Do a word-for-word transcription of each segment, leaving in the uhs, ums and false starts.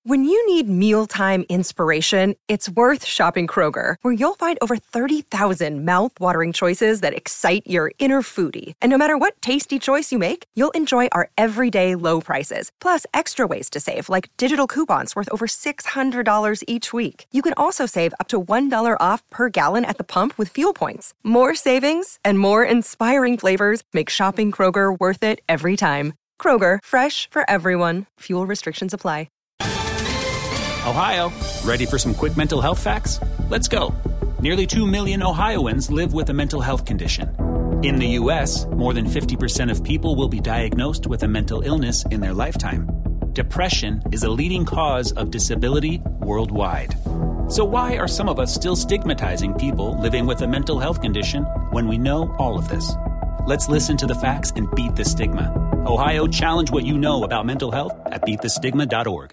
When you need mealtime inspiration, it's worth shopping Kroger, where you'll find over thirty thousand mouth-watering choices that excite your inner foodie. And no matter what tasty choice you make, you'll enjoy our everyday low prices, plus extra ways to save, like digital coupons worth over six hundred dollars each week. You can also save up to one dollar off per gallon at the pump with fuel points. More savings and more inspiring flavors make shopping Kroger worth it every time. Kroger, fresh for everyone. Fuel restrictions apply. Ohio, ready for some quick mental health facts? Let's go. Nearly two million Ohioans live with a mental health condition. In the U S, more than fifty percent of people will be diagnosed with a mental illness in their lifetime. Depression is a leading cause of disability worldwide. So why are some of us still stigmatizing people living with a mental health condition when we know all of this? Let's listen to the facts and beat the stigma. Ohio, challenge what you know about mental health at beat the stigma dot org.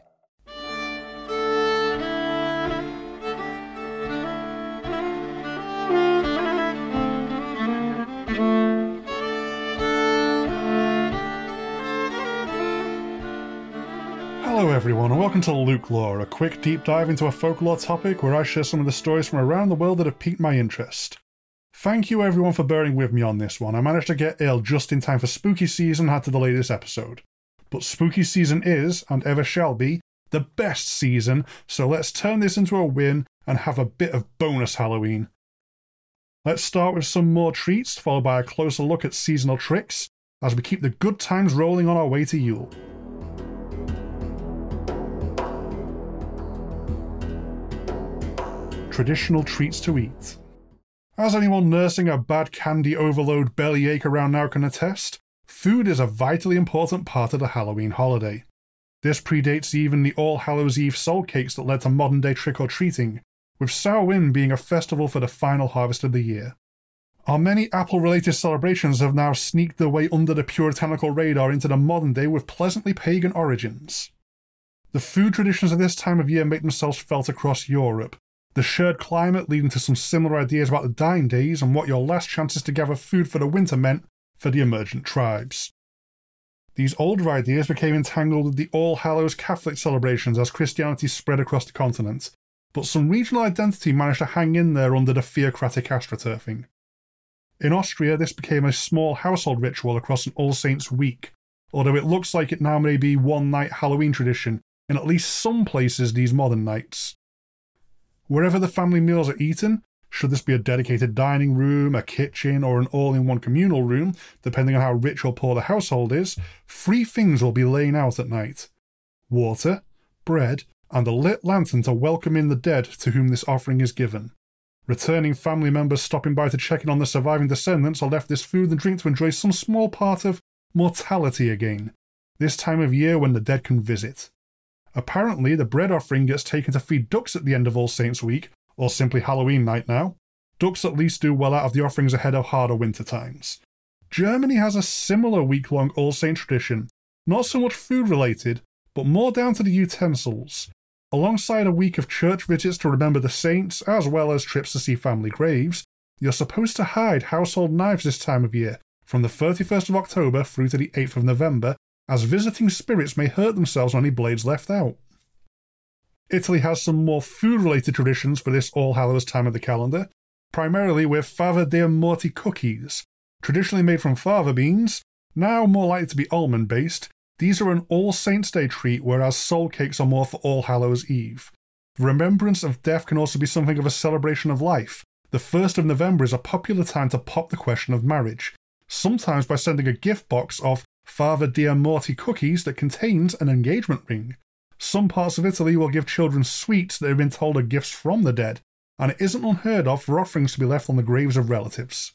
Hello everyone and welcome to Luke Lore, a quick deep dive into a folklore topic where I share some of the stories from around the world that have piqued my interest. Thank you everyone for bearing with me on this one. I managed to get ill just in time for spooky season and had to delay this episode. But spooky season is, and ever shall be, the best season, so let's turn this into a win and have a bit of bonus Halloween. Let's start with some more treats, followed by a closer look at seasonal tricks, as we keep the good times rolling on our way to Yule. Traditional treats to eat. As anyone nursing a bad candy overload bellyache around now can attest, food is a vitally important part of the Halloween holiday. This predates even the All Hallows Eve soul cakes that led to modern day trick-or-treating, with Samhain being a festival for the final harvest of the year. Our many apple-related celebrations have now sneaked their way under the puritanical radar into the modern day with pleasantly pagan origins. The food traditions of this time of year make themselves felt across Europe, the shared climate leading to some similar ideas about the dying days and what your last chances to gather food for the winter meant for the emergent tribes. These older ideas became entangled with the All Hallows Catholic celebrations as Christianity spread across the continent, but some regional identity managed to hang in there under the theocratic astroturfing. In Austria, this became a small household ritual across an All Saints week, although it looks like it now may be one-night Halloween tradition in at least some places these modern nights. Wherever the family meals are eaten, should this be a dedicated dining room, a kitchen, or an all-in-one communal room, depending on how rich or poor the household is, three things will be laying out at night: water, bread, and a lit lantern to welcome in the dead to whom this offering is given. Returning family members stopping by to check in on the surviving descendants are left this food and drink to enjoy some small part of mortality again, this time of year when the dead can visit. Apparently, the bread offering gets taken to feed ducks at the end of All Saints Week, or simply Halloween night now. Ducks at least do well out of the offerings ahead of harder winter times. Germany has a similar week-long All Saints tradition, not so much food-related, but more down to the utensils. Alongside a week of church visits to remember the saints, as well as trips to see family graves, you're supposed to hide household knives this time of year, from the thirty-first of October through to the eighth of November, as visiting spirits may hurt themselves on any blades left out. Italy has some more food-related traditions for this All Hallows time of the calendar, primarily with fava dei morti cookies. Traditionally made from fava beans, now more likely to be almond-based, these are an All Saints' Day treat, whereas soul cakes are more for All Hallows' Eve. The remembrance of death can also be something of a celebration of life. The first of November is a popular time to pop the question of marriage, sometimes by sending a gift box of fava dei morti cookies that contains an engagement ring. Some parts of Italy will give children sweets that have been told are gifts from the dead, and it isn't unheard of for offerings to be left on the graves of relatives.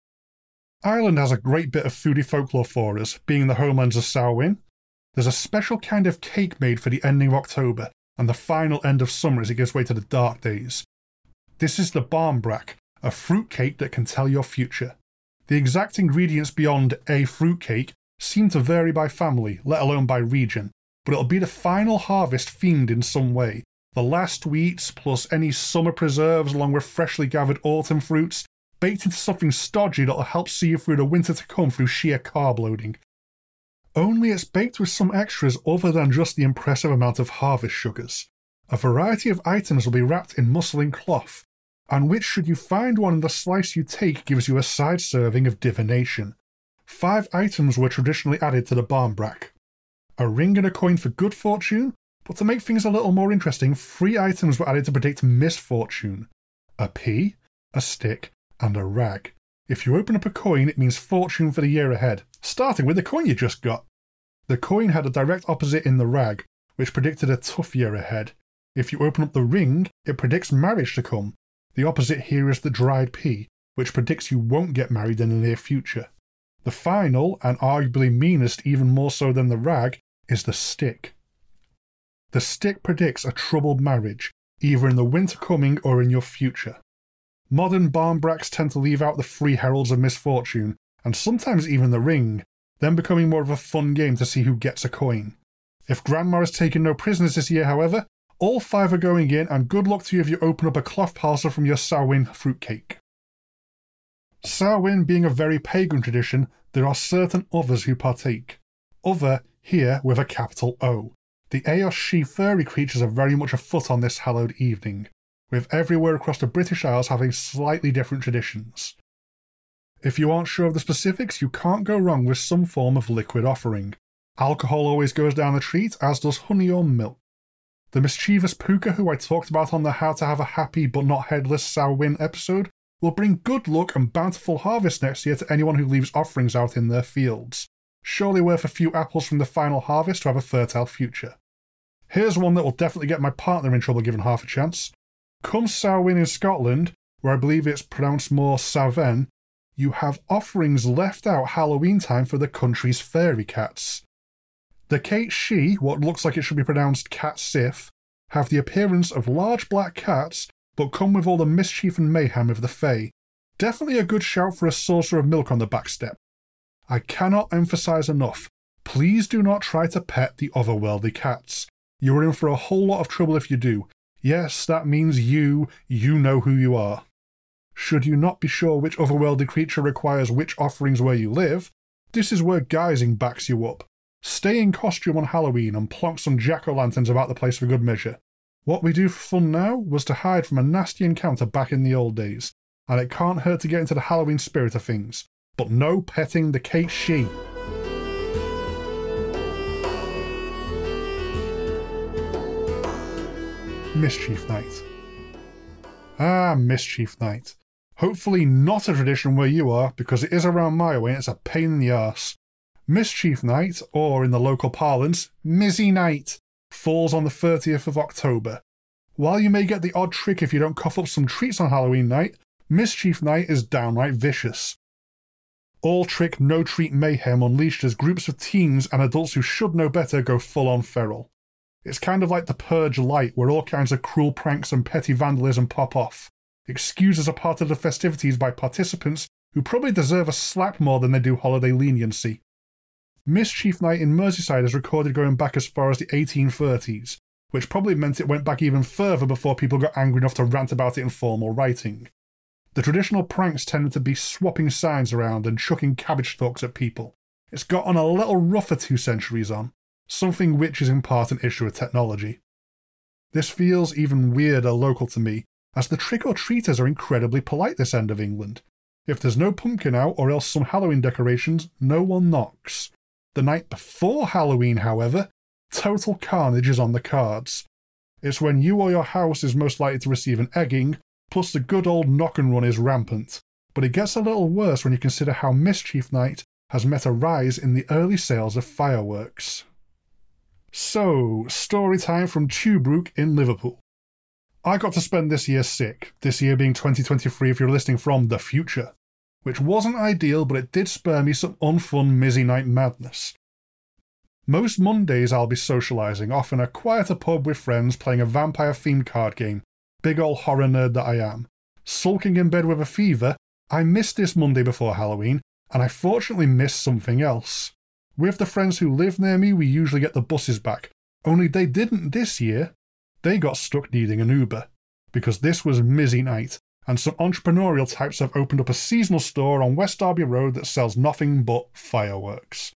Ireland has a great bit of foodie folklore for us, being the homelands of Samhain. There's a special kind of cake made for the ending of October and the final end of summer as it gives way to the dark days. This is the barmbrack, a fruit cake that can tell your future. The exact ingredients beyond a fruit cake seem to vary by family, let alone by region, but it'll be the final harvest themed in some way. The last wheats plus any summer preserves along with freshly gathered autumn fruits, baked into something stodgy that'll help see you through the winter to come through sheer carb loading. only it's baked with some extras other than just the impressive amount of harvest sugars. A variety of items will be wrapped in muslin cloth, and which, should you find one in the slice you take, gives you a side serving of divination. Five items were traditionally added to the barmbrack. A ring and a coin for good fortune, but to make things a little more interesting, three items were added to predict misfortune. A pea, a stick, and a rag. If you open up a coin, it means fortune for the year ahead, starting with the coin you just got. The coin had a direct opposite in the rag, which predicted a tough year ahead. If you open up the ring, it predicts marriage to come. The opposite here is the dried pea, which predicts you won't get married in the near future. The final, and arguably meanest even more so than the rag, is the stick. The stick predicts a troubled marriage, either in the winter coming or in your future. Modern barmbracks tend to leave out the three heralds of misfortune, and sometimes even the ring, then becoming more of a fun game to see who gets a coin. If Grandma has taken no prisoners this year, however, all five are going in, and good luck to you if you open up a cloth parcel from your Samhain fruitcake. Samhain being a very pagan tradition, there are certain others who partake. Other, here with a capital O. The Eos She furry creatures are very much afoot on this hallowed evening, with everywhere across the British Isles having slightly different traditions. If you aren't sure of the specifics, you can't go wrong with some form of liquid offering. Alcohol always goes down the treat, as does honey or milk. The mischievous Puka, who I talked about on the How to Have a Happy but Not Headless Samhain episode, will bring good luck and bountiful harvest next year to anyone who leaves offerings out in their fields. Surely worth a few apples from the final harvest to have a fertile future. Here's one that will definitely get my partner in trouble given half a chance. Come Samhain in Scotland, where I believe it's pronounced more Savin, you have offerings left out Halloween time for the country's fairy cats. The Kate She, what looks like it should be pronounced Cat Sith, have the appearance of large black cats, but come with all the mischief and mayhem of the Fae. Definitely a good shout for a saucer of milk on the back step. I cannot emphasise enough, please do not try to pet the otherworldly cats. You are in for a whole lot of trouble if you do. Yes, that means you, you know who you are. Should you not be sure which otherworldly creature requires which offerings where you live, this is where guising backs you up. Stay in costume on Halloween and plonk some jack-o'-lanterns about the place for good measure. What we do for fun now was to hide from a nasty encounter back in the old days, and it can't hurt to get into the Halloween spirit of things. But no petting the Kate She. Mischief Night. Ah, Mischief Night. Hopefully not a tradition where you are, because it is around my way and it's a pain in the arse. Mischief Night, or in the local parlance, Mizzy Night, falls on the thirtieth of October. While you may get the odd trick if you don't cough up some treats on Halloween night, Mischief Night is downright vicious. All trick, no treat mayhem unleashed as groups of teens and adults who should know better go full on feral. It's kind of like the Purge Light, where all kinds of cruel pranks and petty vandalism pop off, excused as a part of the festivities by participants who probably deserve a slap more than they do holiday leniency. Mischief Night in Merseyside is recorded going back as far as the eighteen thirties, which probably meant it went back even further before people got angry enough to rant about it in formal writing. The traditional pranks tended to be swapping signs around and chucking cabbage stalks at people. It's gotten a little rougher two centuries on, something which is in part an issue of technology. This feels even weirder local to me, as the trick-or-treaters are incredibly polite this end of England. If there's no pumpkin out or else some Halloween decorations, no one knocks. The night before Halloween, however, total carnage is on the cards. It's when you or your house is most likely to receive an egging, plus the good old knock and run is rampant. But it gets a little worse when you consider how Mischief Night has met a rise in the early sales of fireworks. So, story time from Tuebrook in Liverpool. I got to spend this year sick, this year being twenty twenty-three if you're listening from the future, which wasn't ideal, but it did spare me some unfun Mizzy Night madness. Most Mondays I'll be socialising, off in a quieter pub with friends playing a vampire-themed card game, big ol' horror nerd that I am. Sulking in bed with a fever, I missed this Monday before Halloween, and I fortunately missed something else. With the friends who live near me, we usually get the buses back, only they didn't this year. They got stuck needing an Uber, because this was Mizzy Night, and some entrepreneurial types have opened up a seasonal store on West Derby Road that sells nothing but fireworks.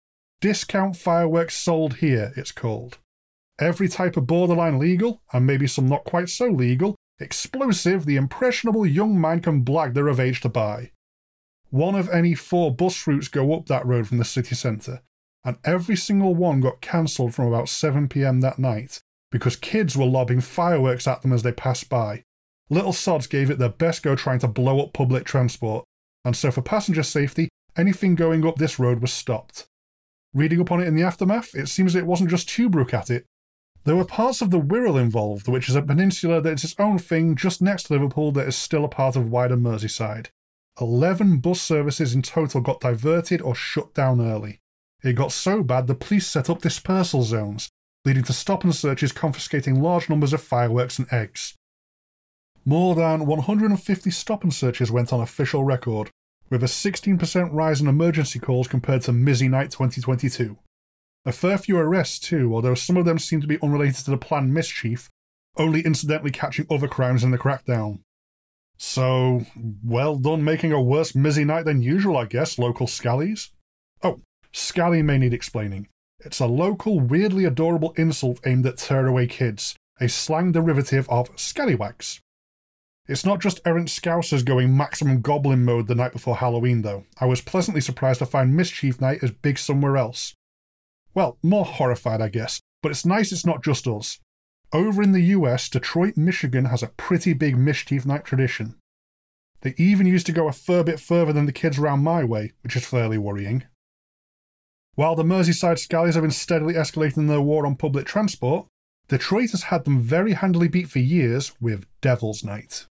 Discount fireworks sold here, it's called. Every type of borderline legal, and maybe some not quite so legal, explosive the impressionable young mind can blag they're of age to buy. One of any four bus routes go up that road from the city centre, and every single one got cancelled from about seven p m that night because kids were lobbing fireworks at them as they passed by. Little sods gave it their best go trying to blow up public transport, and so for passenger safety, anything going up this road was stopped. Reading up on it in the aftermath, it seems it wasn't just Tuebrook at it. There were parts of the Wirral involved, which is a peninsula that is its own thing just next to Liverpool that is still a part of wider Merseyside. Eleven bus services in total got diverted or shut down early. It got so bad the police set up dispersal zones, leading to stop and searches confiscating large numbers of fireworks and eggs. More than one hundred fifty stop and searches went on official record, with a sixteen percent rise in emergency calls compared to Mizzy Night twenty twenty-two. A fair few arrests too, although some of them seem to be unrelated to the planned mischief, only incidentally catching other crimes in the crackdown. So, well done making a worse Mizzy Night than usual, I guess, local scallies. Oh, scally may need explaining. It's a local, weirdly adorable insult aimed at tearaway kids, a slang derivative of scallywags. It's not just errant scousers going maximum goblin mode the night before Halloween, though. I was pleasantly surprised to find Mischief Night as big somewhere else. Well, more horrified, I guess, but it's nice it's not just us. Over in the U S, Detroit, Michigan has a pretty big Mischief Night tradition. They even used to go a fair bit further than the kids round my way, which is fairly worrying. While the Merseyside Scallies have been steadily escalating their war on public transport, Detroit has had them very handily beat for years with Devil's Night.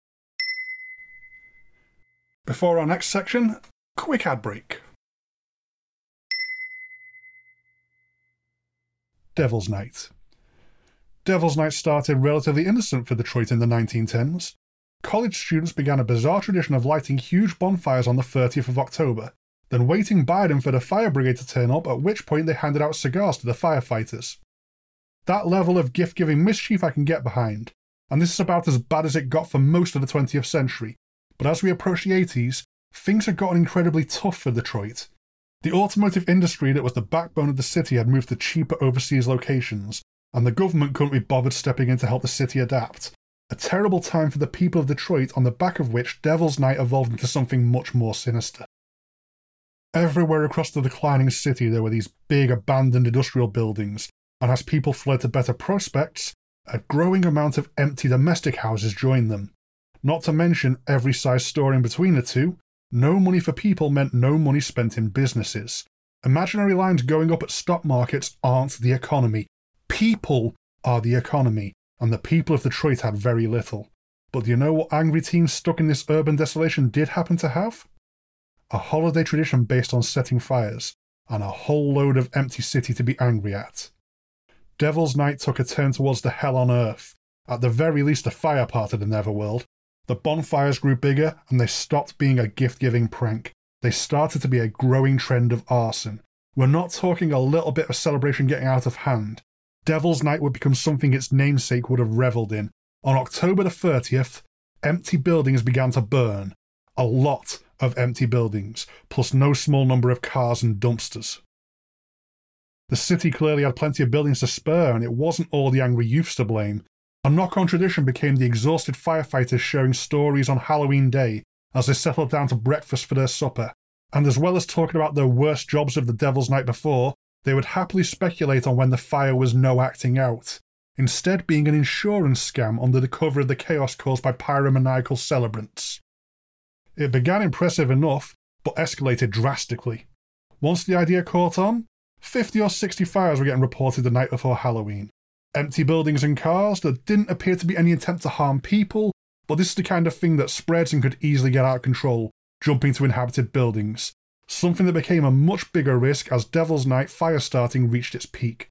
Before our next section, quick ad break. Devil's Night. Devil's Night started relatively innocent for Detroit in the nineteen tens. College students began a bizarre tradition of lighting huge bonfires on the thirtieth of October, then waiting by them for the fire brigade to turn up, at which point they handed out cigars to the firefighters. That level of gift-giving mischief I can get behind, and this is about as bad as it got for most of the twentieth century, but as we approach the eighties, things had gotten incredibly tough for Detroit. The automotive industry that was the backbone of the city had moved to cheaper overseas locations, and the government couldn't be bothered stepping in to help the city adapt. A terrible time for the people of Detroit, on the back of which Devil's Night evolved into something much more sinister. Everywhere across the declining city there were these big abandoned industrial buildings, and as people fled to better prospects, a growing amount of empty domestic houses joined them. Not to mention every size store in between the two, no money for people meant no money spent in businesses. Imaginary lines going up at stock markets aren't the economy. People are the economy, and the people of Detroit had very little. But do you know what angry teens stuck in this urban desolation did happen to have? A holiday tradition based on setting fires, and a whole load of empty city to be angry at. Devil's Night took a turn towards the hell on earth, at the very least the fire part of the Netherworld. The bonfires grew bigger, and they stopped being a gift-giving prank. They started to be a growing trend of arson. We're not talking a little bit of celebration getting out of hand. Devil's Night would become something its namesake would have revelled in. On October the thirtieth, empty buildings began to burn. A lot of empty buildings, plus no small number of cars and dumpsters. The city clearly had plenty of buildings to spare, and it wasn't all the angry youths to blame. A knock-on tradition became the exhausted firefighters sharing stories on Halloween Day as they settled down to breakfast for their supper, and as well as talking about their worst jobs of the Devil's Night before, they would happily speculate on when the fire was no acting out, instead being an insurance scam under the cover of the chaos caused by pyromaniacal celebrants. It began impressive enough, but escalated drastically. Once the idea caught on, fifty or sixty fires were getting reported the night before Halloween. Empty buildings and cars, there didn't appear to be any intent to harm people, but this is the kind of thing that spreads and could easily get out of control, jumping to inhabited buildings. Something that became a much bigger risk as Devil's Night fire starting reached its peak.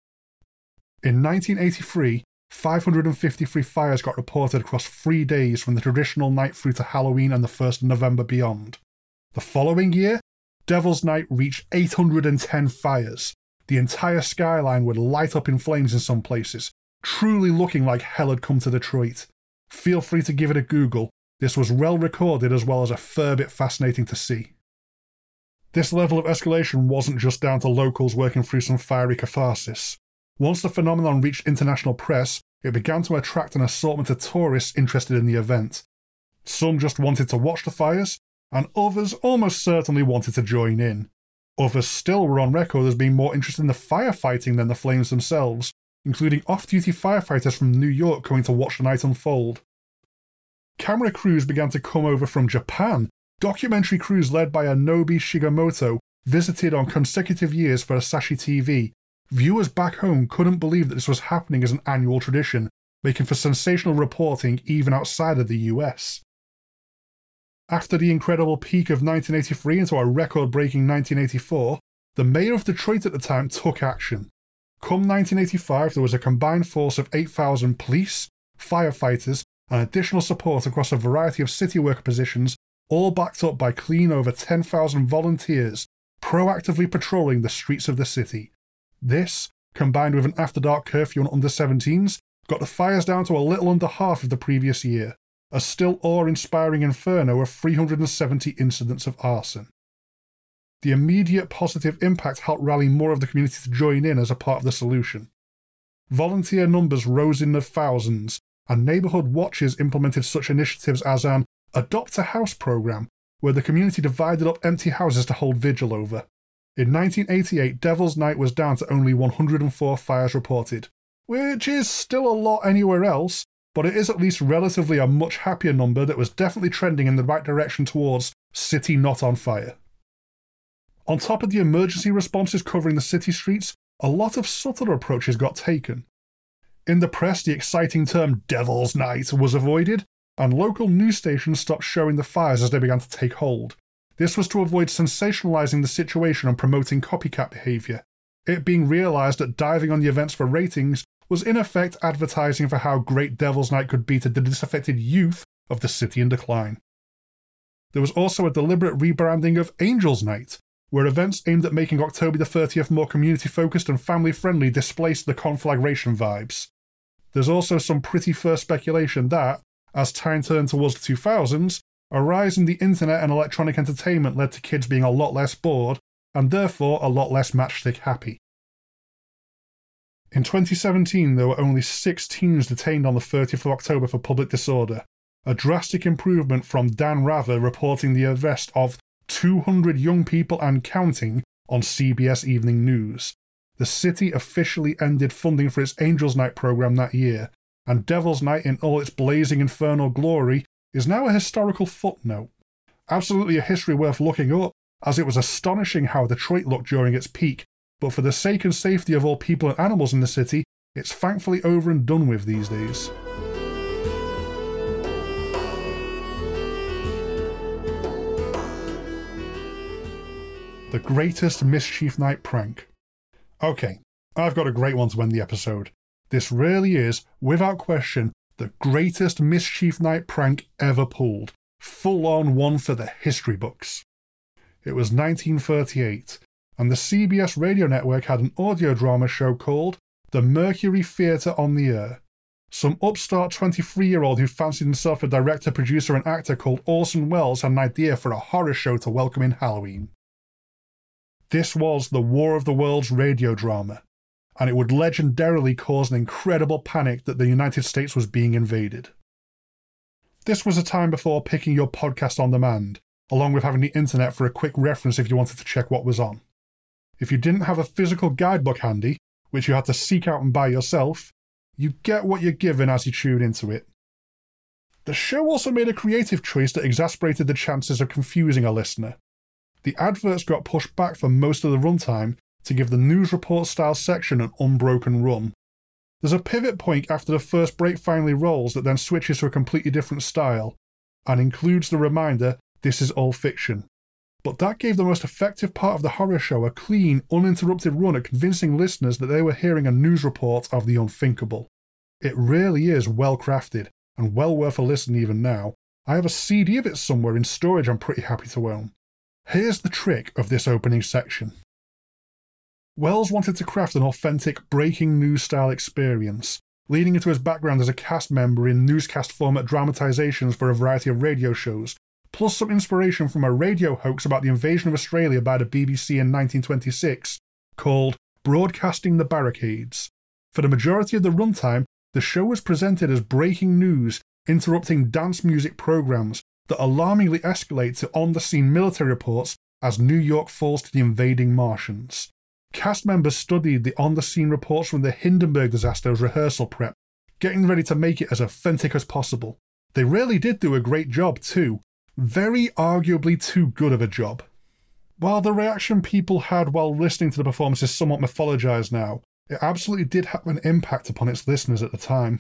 In nineteen eighty-three, five hundred fifty-three fires got reported across three days from the traditional night through to Halloween and the first of November beyond. The following year, Devil's Night reached eight hundred ten fires. The entire skyline would light up in flames in some places, truly looking like hell had come to Detroit. Feel free to give it a Google. This was well recorded as well as a fair bit fascinating to see. This level of escalation wasn't just down to locals working through some fiery catharsis. Once the phenomenon reached international press, it began to attract an assortment of tourists interested in the event. Some just wanted to watch the fires, and others almost certainly wanted to join in. Others still were on record as being more interested in the firefighting than the flames themselves, including off-duty firefighters from New York coming to watch the night unfold. Camera crews began to come over from Japan. Documentary crews led by Anobi Shigemoto visited on consecutive years for Asahi T V. Viewers back home couldn't believe that this was happening as an annual tradition, making for sensational reporting even outside of the U S. After the incredible peak of nineteen eighty-three into a record-breaking nineteen eighty-four, the mayor of Detroit at the time took action. Come nineteen eighty-five, there was a combined force of eight thousand police, firefighters, and additional support across a variety of city worker positions, all backed up by clean over ten thousand volunteers, proactively patrolling the streets of the city. This, combined with an after-dark curfew on under seventeens, got the fires down to a little under half of the previous year, a still awe-inspiring inferno of three hundred seventy incidents of arson. The immediate positive impact helped rally more of the community to join in as a part of the solution. Volunteer numbers rose in the thousands, and neighbourhood watches implemented such initiatives as an Adopt a House program, where the community divided up empty houses to hold vigil over. In nineteen eighty-eight, Devil's Night was down to only one hundred four fires reported, which is still a lot anywhere else, but it is at least relatively a much happier number that was definitely trending in the right direction towards city not on fire. On top of the emergency responses covering the city streets, a lot of subtler approaches got taken. In the press, the exciting term Devil's Night was avoided, and local news stations stopped showing the fires as they began to take hold. This was to avoid sensationalizing the situation and promoting copycat behavior, it being realized that diving on the events for ratings was in effect advertising for how great Devil's Night could be to the disaffected youth of the city in decline. There was also a deliberate rebranding of Angel's Night, where events aimed at making October the thirtieth more community-focused and family-friendly displaced the conflagration vibes. There's also some pretty fair speculation that, as time turned towards the two thousands, a rise in the internet and electronic entertainment led to kids being a lot less bored, and therefore a lot less matchstick happy. In twenty seventeen, there were only six teens detained on the thirtieth of October for public disorder, a drastic improvement from Dan Rather reporting the arrest of two hundred young people and counting on C B S Evening News. The city officially ended funding for its Angels Night program that year, and Devil's Night in all its blazing infernal glory is now a historical footnote. Absolutely a history worth looking up, as it was astonishing how Detroit looked during its peak, but for the sake and safety of all people and animals in the city, it's thankfully over and done with these days. The Greatest Mischief Night Prank. Okay, I've got a great one to end the episode. This really is, without question, the greatest Mischief Night prank ever pulled. Full-on one for the history books. It was nineteen thirty-eight, and the C B S radio network had an audio drama show called The Mercury Theatre on the Air. Some upstart twenty-three-year-old who fancied himself a director, producer, and actor called Orson Welles had an idea for a horror show to welcome in Halloween. This was the War of the Worlds radio drama, and it would legendarily cause an incredible panic that the United States was being invaded. This was a time before picking your podcast on demand, along with having the internet for a quick reference if you wanted to check what was on. If you didn't have a physical guidebook handy, which you had to seek out and buy yourself, you get what you're given as you tune into it. The show also made a creative choice that exasperated the chances of confusing a listener. The adverts got pushed back for most of the runtime to give the news report style section an unbroken run. There's a pivot point after the first break finally rolls that then switches to a completely different style, and includes the reminder, this is all fiction. But that gave the most effective part of the horror show a clean, uninterrupted run at convincing listeners that they were hearing a news report of the unthinkable. It really is well crafted, and well worth a listen even now. I have a C D of it somewhere in storage I'm pretty happy to own. Here's the trick of this opening section. Welles wanted to craft an authentic breaking news style experience, leading into his background as a cast member in newscast format dramatizations for a variety of radio shows, plus some inspiration from a radio hoax about the invasion of Australia by the B B C in nineteen twenty-six, called Broadcasting the Barricades. For the majority of the runtime, the show was presented as breaking news, interrupting dance music programs that alarmingly escalate to on-the-scene military reports as New York falls to the invading Martians. Cast members studied the on-the-scene reports from the Hindenburg disaster as rehearsal prep, getting ready to make it as authentic as possible. They really did do a great job too, very arguably too good of a job. While the reaction people had while listening to the performance is somewhat mythologized now, it absolutely did have an impact upon its listeners at the time.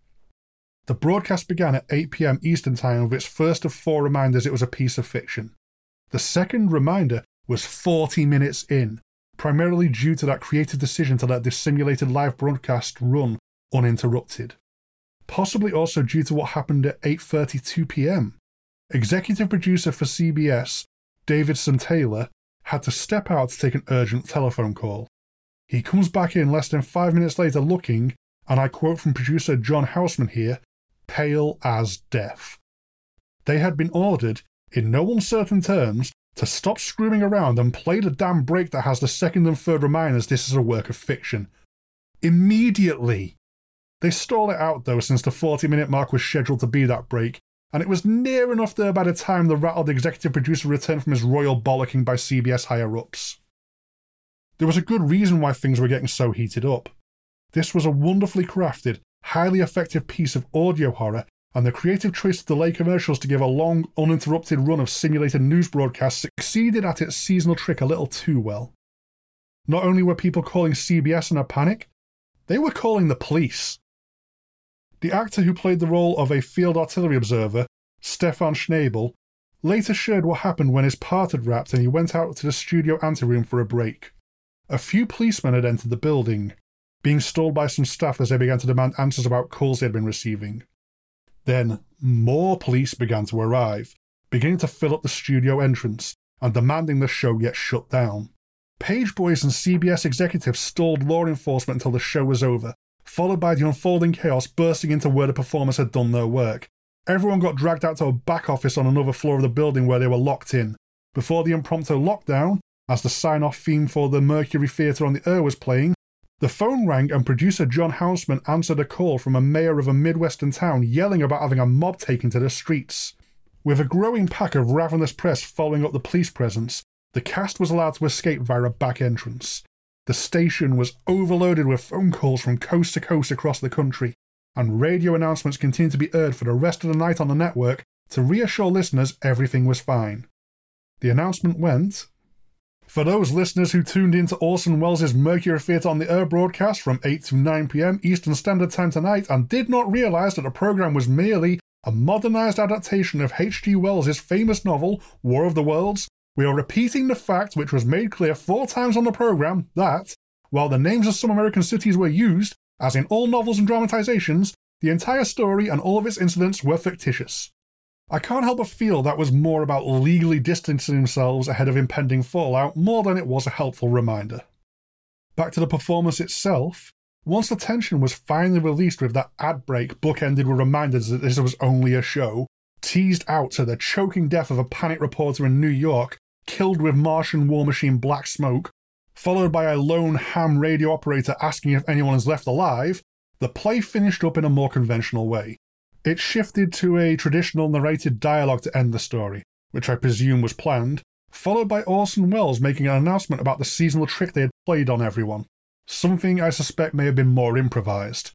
The broadcast began at eight p m Eastern Time with its first of four reminders it was a piece of fiction. The second reminder was forty minutes in, primarily due to that creative decision to let this simulated live broadcast run uninterrupted. Possibly also due to what happened at eight thirty-two p m. Executive producer for C B S, Davidson Taylor, had to step out to take an urgent telephone call. He comes back in less than five minutes later looking, and I quote from producer John Houseman here, pale as death. They had been ordered, in no uncertain terms, to stop screwing around and play the damn break that has the second and third reminders this is a work of fiction. Immediately! They stall it out though, since the forty minute mark was scheduled to be that break, and it was near enough there by the time the rattled executive producer returned from his royal bollocking by C B S higher-ups. There was a good reason why things were getting so heated up. This was a wonderfully crafted, highly effective piece of audio horror, and the creative choice of delay commercials to give a long, uninterrupted run of simulated news broadcasts succeeded at its seasonal trick a little too well. Not only were people calling C B S in a panic, they were calling the police. The actor who played the role of a field artillery observer, Stefan Schnabel, later shared what happened when his part had wrapped and he went out to the studio anteroom for a break. A few policemen had entered the building, being stalled by some staff as they began to demand answers about calls they had been receiving. Then more police began to arrive, beginning to fill up the studio entrance and demanding the show get shut down. Page boys and C B S executives stalled law enforcement until the show was over, followed by the unfolding chaos bursting into where the performers had done their work. Everyone got dragged out to a back office on another floor of the building where they were locked in. Before the impromptu lockdown, as the sign-off theme for the Mercury Theatre on the Air was playing, the phone rang and producer John Houseman answered a call from a mayor of a Midwestern town yelling about having a mob taken to the streets. With a growing pack of ravenous press following up the police presence, the cast was allowed to escape via a back entrance. The station was overloaded with phone calls from coast to coast across the country, and radio announcements continued to be aired for the rest of the night on the network to reassure listeners everything was fine. The announcement went, "For those listeners who tuned into Orson Welles' Mercury Theatre on the Air broadcast from eight to nine p m Eastern Standard Time tonight and did not realise that the programme was merely a modernised adaptation of H G Wells' famous novel, War of the Worlds, we are repeating the fact which was made clear four times on the programme that, while the names of some American cities were used, as in all novels and dramatisations, the entire story and all of its incidents were fictitious." I can't help but feel that was more about legally distancing themselves ahead of impending fallout more than it was a helpful reminder. Back to the performance itself, once the tension was finally released with that ad break bookended with reminders that this was only a show, teased out to the choking death of a panic reporter in New York, killed with Martian war machine black smoke, followed by a lone ham radio operator asking if anyone is left alive, the play finished up in a more conventional way. It shifted to a traditional narrated dialogue to end the story, which I presume was planned, followed by Orson Welles making an announcement about the seasonal trick they had played on everyone, something I suspect may have been more improvised.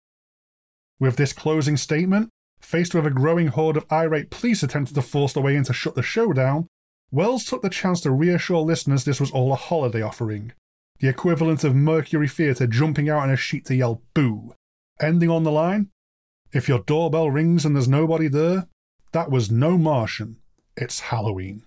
With this closing statement, faced with a growing horde of irate police attempting to force their way in to shut the show down, Welles took the chance to reassure listeners this was all a holiday offering, the equivalent of Mercury Theatre jumping out in a sheet to yell boo, ending on the line, "If your doorbell rings and there's nobody there, that was no Martian, it's Halloween."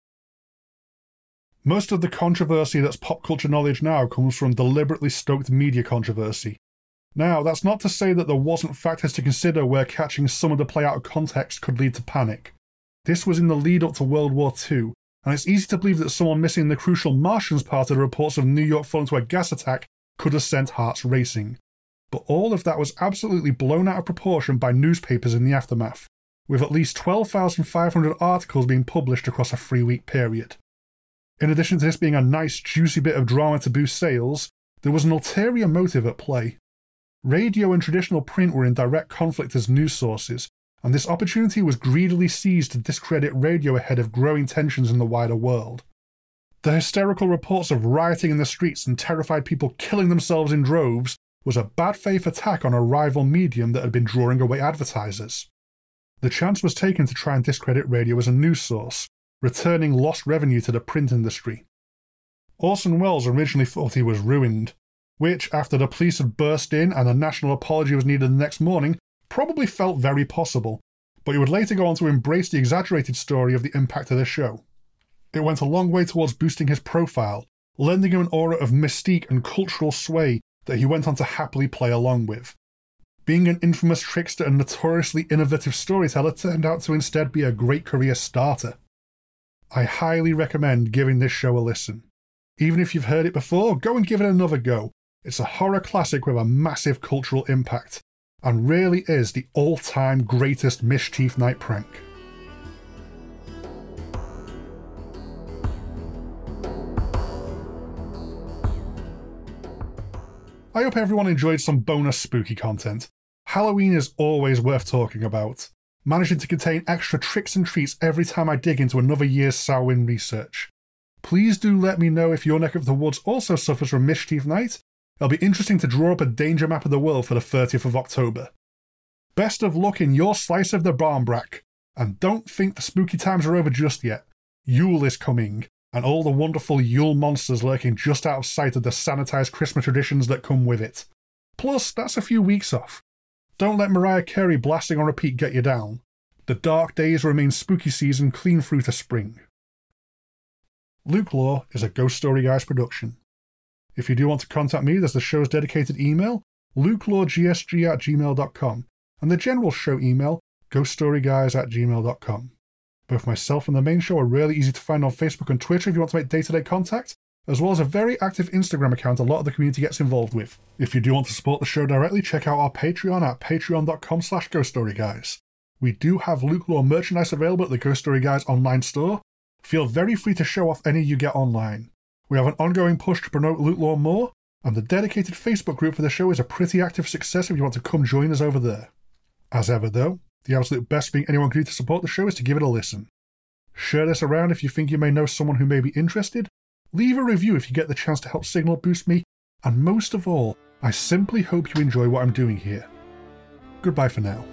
Most of the controversy that's pop culture knowledge now comes from deliberately stoked media controversy. Now, that's not to say that there wasn't factors to consider where catching some of the play out of context could lead to panic. This was in the lead up to World War Two, and it's easy to believe that someone missing the crucial Martians part of the reports of New York falling to a gas attack could have sent hearts racing. But all of that was absolutely blown out of proportion by newspapers in the aftermath, with at least twelve thousand five hundred articles being published across a three-week period. In addition to this being a nice, juicy bit of drama to boost sales, there was an ulterior motive at play. Radio and traditional print were in direct conflict as news sources, and this opportunity was greedily seized to discredit radio ahead of growing tensions in the wider world. The hysterical reports of rioting in the streets and terrified people killing themselves in droves was a bad faith attack on a rival medium that had been drawing away advertisers. The chance was taken to try and discredit radio as a news source, returning lost revenue to the print industry. Orson Welles originally thought he was ruined, which, after the police had burst in and a national apology was needed the next morning, probably felt very possible, but he would later go on to embrace the exaggerated story of the impact of the show. It went a long way towards boosting his profile, lending him an aura of mystique and cultural sway that he went on to happily play along with. Being an infamous trickster and notoriously innovative storyteller turned out to instead be a great career starter. I highly recommend giving this show a listen. Even if you've heard it before, go and give it another go. It's a horror classic with a massive cultural impact, and really is the all-time greatest Mischief Night prank. I hope everyone enjoyed some bonus spooky content. Halloween is always worth talking about, managing to contain extra tricks and treats every time I dig into another year's Samhain research. Please do let me know if your neck of the woods also suffers from Mischief Night. It'll be interesting to draw up a danger map of the world for the thirtieth of October. Best of luck in your slice of the barmbrack, and don't think the spooky times are over just yet. Yule is coming, and all the wonderful Yule monsters lurking just out of sight of the sanitised Christmas traditions that come with it. Plus, that's a few weeks off. Don't let Mariah Carey blasting on repeat get you down. The dark days remain spooky season clean through to spring. Luke Law is a Ghost Story Guys production. If you do want to contact me, there's the show's dedicated email, lukelawgsg at gmail dot com, and the general show email, ghoststoryguys at gmail dot com. Both myself and the main show are really easy to find on Facebook and Twitter if you want to make day-to-day contact, as well as a very active Instagram account a lot of the community gets involved with. If you do want to support the show directly, check out our Patreon at patreon dot com slash ghoststoryguys. We do have Luke Law merchandise available at the Ghost Story Guys online store. Feel very free to show off any you get online. We have an ongoing push to promote Luke Law more, and the dedicated Facebook group for the show is a pretty active success if you want to come join us over there. As ever though, the absolute best thing anyone can do to support the show is to give it a listen. Share this around if you think you may know someone who may be interested, leave a review if you get the chance to help signal boost me, and most of all, I simply hope you enjoy what I'm doing here. Goodbye for now.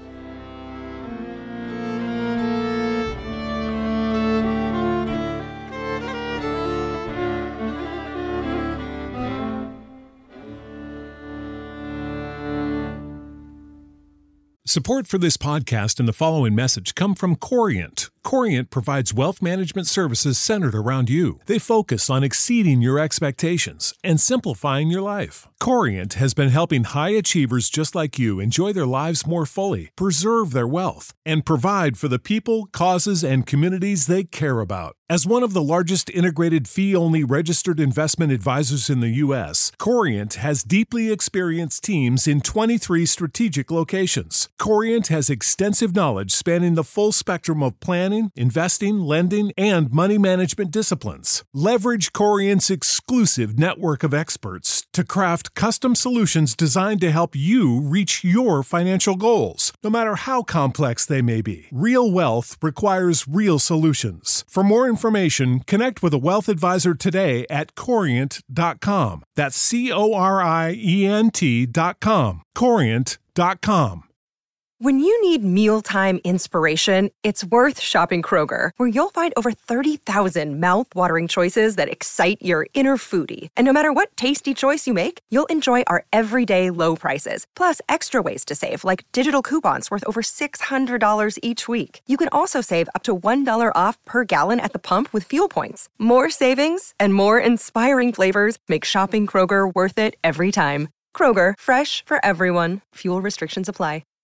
Support for this podcast and the following message come from Corient. Corient provides wealth management services centered around you. They focus on exceeding your expectations and simplifying your life. Corient has been helping high achievers just like you enjoy their lives more fully, preserve their wealth, and provide for the people, causes, and communities they care about. As one of the largest integrated fee-only registered investment advisors in the U S, Corient has deeply experienced teams in twenty-three strategic locations. Corient has extensive knowledge spanning the full spectrum of planning, investing, lending, and money management disciplines. Leverage Corient's exclusive network of experts to craft custom solutions designed to help you reach your financial goals, no matter how complex they may be. Real wealth requires real solutions. For more information, connect with a wealth advisor today at corient dot com. That's C O R I E N T dot com. corient dot com. When you need mealtime inspiration, it's worth shopping Kroger, where you'll find over thirty thousand mouth-watering choices that excite your inner foodie. And no matter what tasty choice you make, you'll enjoy our everyday low prices, plus extra ways to save, like digital coupons worth over six hundred dollars each week. You can also save up to one dollar off per gallon at the pump with fuel points. More savings and more inspiring flavors make shopping Kroger worth it every time. Kroger, fresh for everyone. Fuel restrictions apply.